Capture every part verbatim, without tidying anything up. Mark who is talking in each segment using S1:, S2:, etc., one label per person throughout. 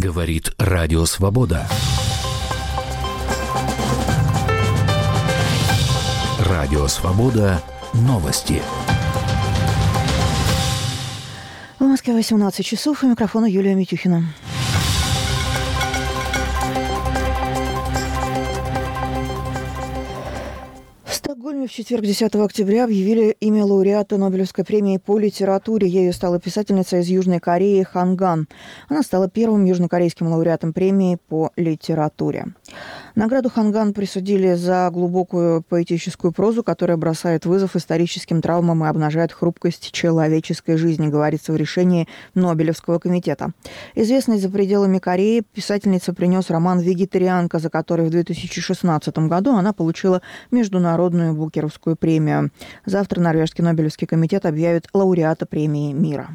S1: Говорит Радио Свобода. Радио Свобода. Новости.
S2: В Москве восемнадцать часов. У микрофона Юлия Митюхина. В четверг, десятого октября, объявили имя лауреата Нобелевской премии по литературе. Ею стала писательница из Южной Кореи Хан Ган. Она стала первым южнокорейским лауреатом премии по литературе. Награду Хан Ган присудили за глубокую поэтическую прозу, которая бросает вызов историческим травмам и обнажает хрупкость человеческой жизни, говорится в решении Нобелевского комитета. Известность за пределами Кореи писательница принес роман «Вегетарианка», за который в две тысячи шестнадцатом году она получила международную Букеровскую премию. Завтра Норвежский Нобелевский комитет объявит лауреата премии мира.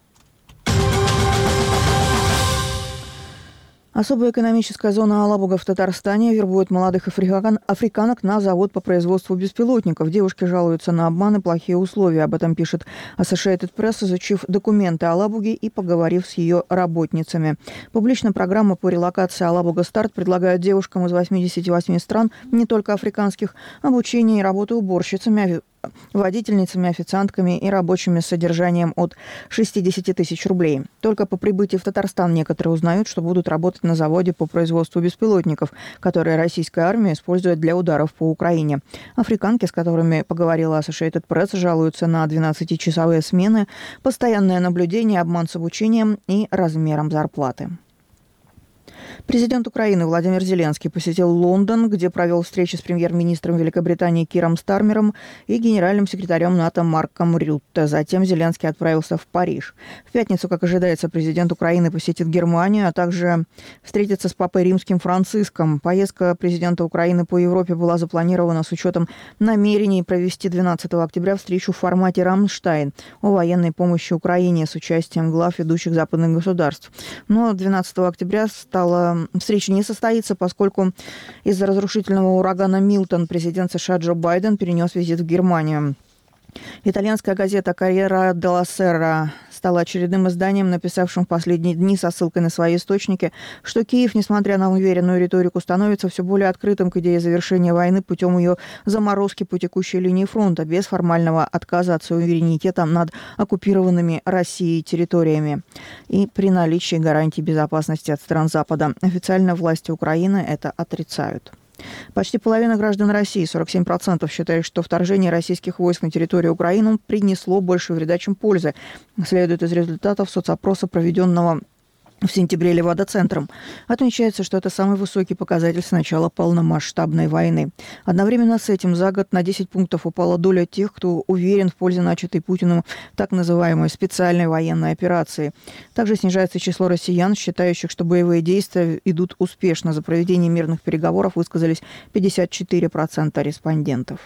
S2: Особая экономическая зона Алабуга в Татарстане вербует молодых африкан... африканок на завод по производству беспилотников. Девушки жалуются на обман и плохие условия. Об этом пишет Associated Press, изучив документы Алабуги и поговорив с ее работницами. Публичная программа по релокации Алабуга Старт предлагает девушкам из восьмидесяти восьми стран, не только африканских, обучение и работу уборщицами, водительницами, официантками и рабочими с содержанием от шестидесяти тысяч рублей. Только по прибытии в Татарстан некоторые узнают, что будут работать на заводе по производству беспилотников, которые российская армия использует для ударов по Украине. Африканки, с которыми поговорила Associated Press, жалуются на двенадцатичасовые смены, постоянное наблюдение, обман с обучением и размером зарплаты. Президент Украины Владимир Зеленский посетил Лондон, где провел встречи с премьер-министром Великобритании Киром Стармером и генеральным секретарем НАТО Марком Рютте. Затем Зеленский отправился в Париж. В пятницу, как ожидается, президент Украины посетит Германию, а также встретится с папой римским Франциском. Поездка президента Украины по Европе была запланирована с учетом намерений провести двенадцатого октября встречу в формате «Рамштайн» о военной помощи Украине с участием глав ведущих западных государств. Но двенадцатого октября стала встреча не состоится, поскольку из-за разрушительного урагана Милтон президент США Джо Байден перенес визит в Германию. Итальянская газета «Корьера делла Сера» стала очередным изданием, написавшим в последние дни со ссылкой на свои источники, что Киев, несмотря на уверенную риторику, становится все более открытым к идее завершения войны путем ее заморозки по текущей линии фронта, без формального отказа от суверенитета над оккупированными Россией территориями и при наличии гарантий безопасности от стран Запада. Официально власти Украины это отрицают. Почти половина граждан России, сорок семь процентов, считают, что вторжение российских войск на территорию Украины принесло больше вреда, чем пользы. Следует из результатов соцопроса, проведенного в сентябре Левада-центром. Отмечается, что это самый высокий показатель с начала полномасштабной войны. Одновременно с этим за год на десять пунктов упала доля тех, кто уверен в пользе начатой Путиным так называемой специальной военной операции. Также снижается число россиян, считающих, что боевые действия идут успешно. За проведение мирных переговоров высказались пятьдесят четыре процента респондентов.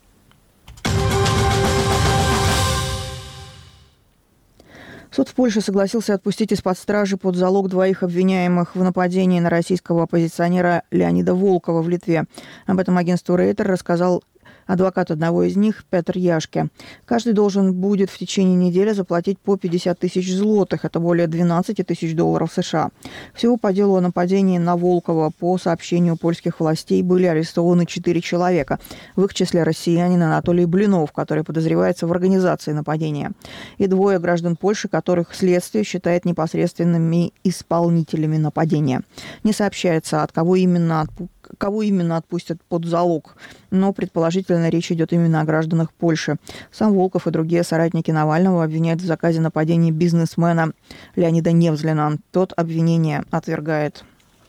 S2: Суд в Польше согласился отпустить из-под стражи под залог двоих обвиняемых в нападении на российского оппозиционера Леонида Волкова в Литве. Об этом агентству Рейтер рассказал адвокат одного из них Петр Яшке. Каждый должен будет в течение недели заплатить по пятьдесят тысяч злотых, это более двенадцать тысяч долларов США. Всего по делу о нападении на Волкова по сообщению польских властей были арестованы четыре человека. В их числе россиянин Анатолий Блинов, который подозревается в организации нападения, и двое граждан Польши, которых следствие считает непосредственными исполнителями нападения. Не сообщается, от кого именно отпустят. Кого именно отпустят под залог, но предположительно речь идет именно о гражданах Польши. Сам Волков и другие соратники Навального обвиняют в заказе нападения бизнесмена Леонида Невзлина. Тот обвинение отвергает.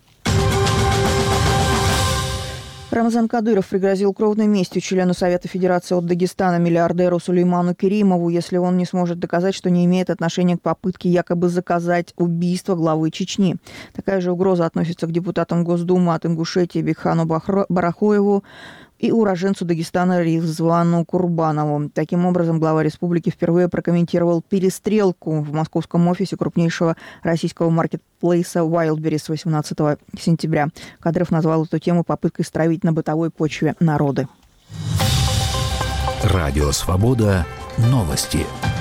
S2: Рамзан Кадыров пригрозил кровной местью члену Совета Федерации от Дагестана миллиардеру Сулейману Керимову, если он не сможет доказать, что не имеет отношения к попытке якобы заказать убийство главы Чечни. Такая же угроза относится к депутатам Госдумы от Ингушетии Бекхану Барахоеву и уроженцу Дагестана Ризвану Курбанову. Таким образом, глава республики впервые прокомментировал перестрелку в московском офисе крупнейшего российского маркетплейса Wildberries восемнадцатого сентября. Кадыров назвал эту тему попыткой стравить на бытовой почве народы.
S1: Радио Свобода. Новости.